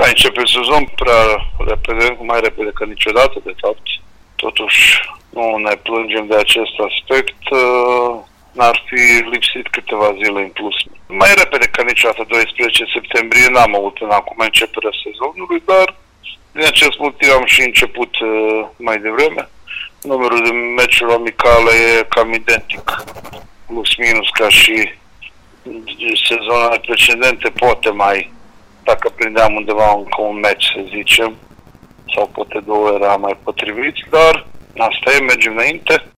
Da, începe sezon prea repede, mai repede ca niciodată, de fapt. Totuși, nu ne plângem de acest aspect. N-ar fi lipsit câteva zile în plus. Mai repede ca niciodată, 12 septembrie, n-am avut până acum începerea sezonului, dar din acest motiv am și început mai devreme. Numărul de meciuri amicale e cam identic, plus minus, ca și sezonul precedente, poate mai, dacă prindeam undeva încă un meci, să zicem, sau poate două era mai potrivit, dar asta e, mergem înainte.